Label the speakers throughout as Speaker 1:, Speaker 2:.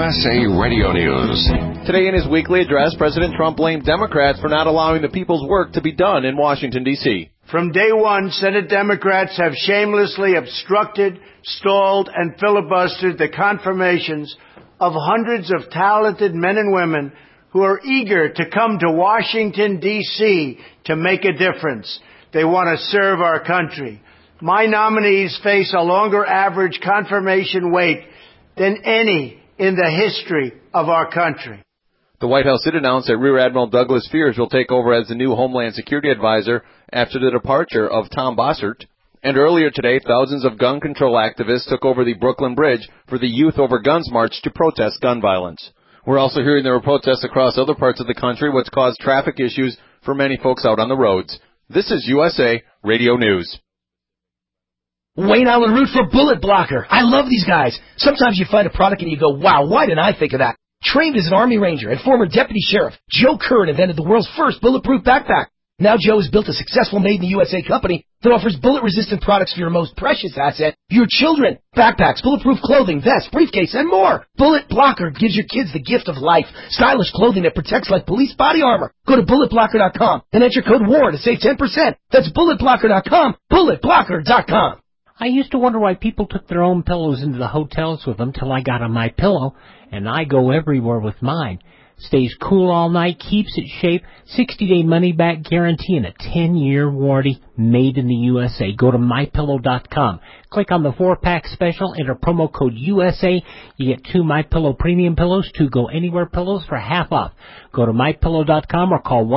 Speaker 1: USA Radio News.
Speaker 2: Today in his weekly address, President Trump blamed Democrats for not allowing the people's work to be done in Washington, D.C.
Speaker 3: From day one, Senate Democrats have shamelessly obstructed, stalled, and filibustered the confirmations of hundreds of talented men and women who are eager to come to Washington, D.C. to make a difference. They want to serve our country. My nominees face a longer average confirmation wait than any in the history of our country.
Speaker 2: The White House did announce that Rear Admiral Douglas Fears will take over as the new Homeland Security Advisor after the departure of Tom Bossert. And earlier today, thousands of gun control activists took over the Brooklyn Bridge for the Youth Over Guns March to protest gun violence. We're also hearing there were protests across other parts of the country, which caused traffic issues for many folks out on the roads. This is USA Radio News.
Speaker 4: Wayne Island Root for Bullet Blocker. I love these guys. Sometimes you find a product and you go, wow, why didn't I think of that? Trained as an Army Ranger and former Deputy Sheriff, Joe Curran invented the world's first bulletproof backpack. Now Joe has built a successful made-in-the-USA company that offers bullet-resistant products for your most precious asset, your children. Backpacks, bulletproof clothing, vests, briefcase, and more. Bullet Blocker gives your kids the gift of life. Stylish clothing that protects like police body armor. Go to BulletBlocker.com and enter code WAR to save 10%. That's BulletBlocker.com, BulletBlocker.com.
Speaker 5: I used to wonder why people took their own pillows into the hotels with them till I got on MyPillow, and I go everywhere with mine. Stays cool all night, keeps its shape, 60-day money-back guarantee, and a 10-year warranty made in the USA. Go to MyPillow.com. Click on the 4-pack special, enter promo code USA. You get 2 MyPillow premium pillows, 2 Go Anywhere pillows for half off. Go to MyPillow.com or call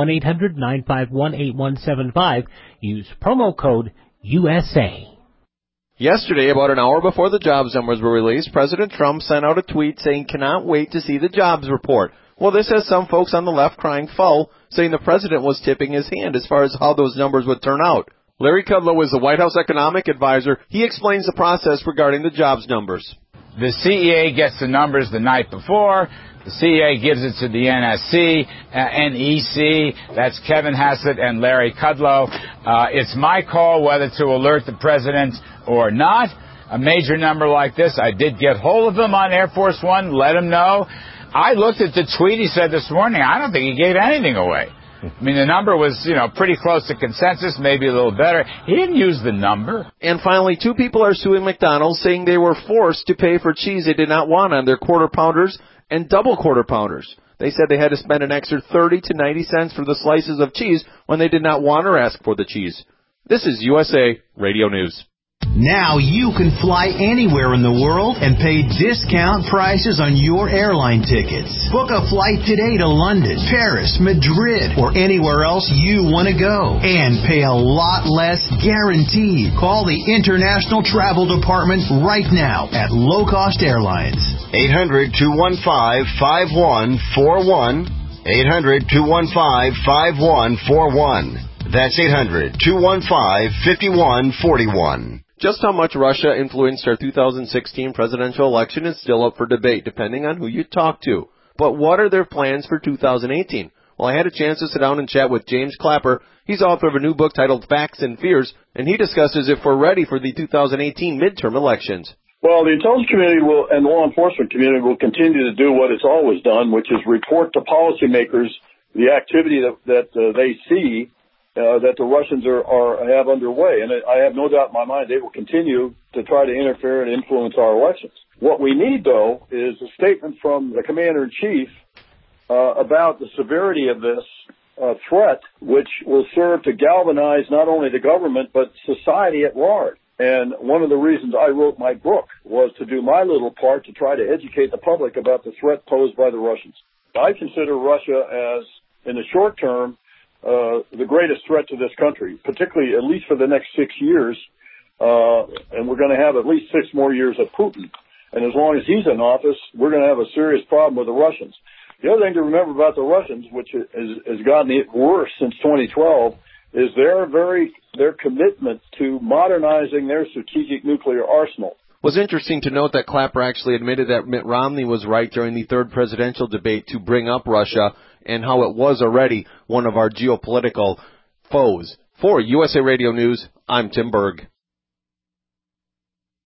Speaker 5: 1-800-951-8175. Use promo code USA.
Speaker 2: Yesterday, about an hour before the jobs numbers were released, President Trump sent out a tweet saying, "Cannot wait to see the jobs report." Well, this has some folks on the left crying foul, saying the president was tipping his hand as far as how those numbers would turn out. Larry Kudlow is the White House economic advisor. He explains the process regarding the jobs numbers.
Speaker 6: The CEA gets the numbers the night before. The CEA gives it to the NSC, NEC, that's Kevin Hassett and Larry Kudlow. It's my call whether to alert the president or not. A major number like this, I did get hold of him on Air Force One, let him know. I looked at the tweet he said this morning. I don't think he gave anything away. I mean, the number was, pretty close to consensus, maybe a little better. He didn't use the number.
Speaker 2: And finally, 2 people are suing McDonald's, saying they were forced to pay for cheese they did not want on their Quarter Pounders and double Quarter Pounders. They said they had to spend an extra 30 to 90 cents for the slices of cheese when they did not want or ask for the cheese. This is USA Radio News.
Speaker 7: Now you can fly anywhere in the world and pay discount prices on your airline tickets. Book a flight today to London, Paris, Madrid, or anywhere else you want to go. And pay a lot less guaranteed. Call the International Travel Department right now at Low Cost Airlines.
Speaker 8: 800-215-5141. 800-215-5141. That's 800-215-5141.
Speaker 2: Just how much Russia influenced our 2016 presidential election is still up for debate, depending on who you talk to. But what are their plans for 2018? Well, I had a chance to sit down and chat with James Clapper. He's author of a new book titled Facts and Fears, and he discusses if we're ready for the 2018 midterm elections.
Speaker 9: Well, the intelligence community and the law enforcement community will continue to do what it's always done, which is report to policymakers the activity that they see that the Russians have underway. And I have no doubt in my mind they will continue to try to interfere and influence our elections. What we need, though, is a statement from the Commander-in-Chief about the severity of this threat, which will serve to galvanize not only the government but society at large. And one of the reasons I wrote my book was to do my little part to try to educate the public about the threat posed by the Russians. I consider Russia as, in the short term, the greatest threat to this country, particularly at least for the next 6 years, and we're going to have at least 6 more years of Putin. And as long as he's in office, we're going to have a serious problem with the Russians. The other thing to remember about the Russians, which has gotten worse since 2012, is their commitment to modernizing their strategic nuclear arsenal.
Speaker 2: It was interesting to note that Clapper actually admitted that Mitt Romney was right during the third presidential debate to bring up Russia and how it was already one of our geopolitical foes. For USA Radio News, I'm Tim Berg.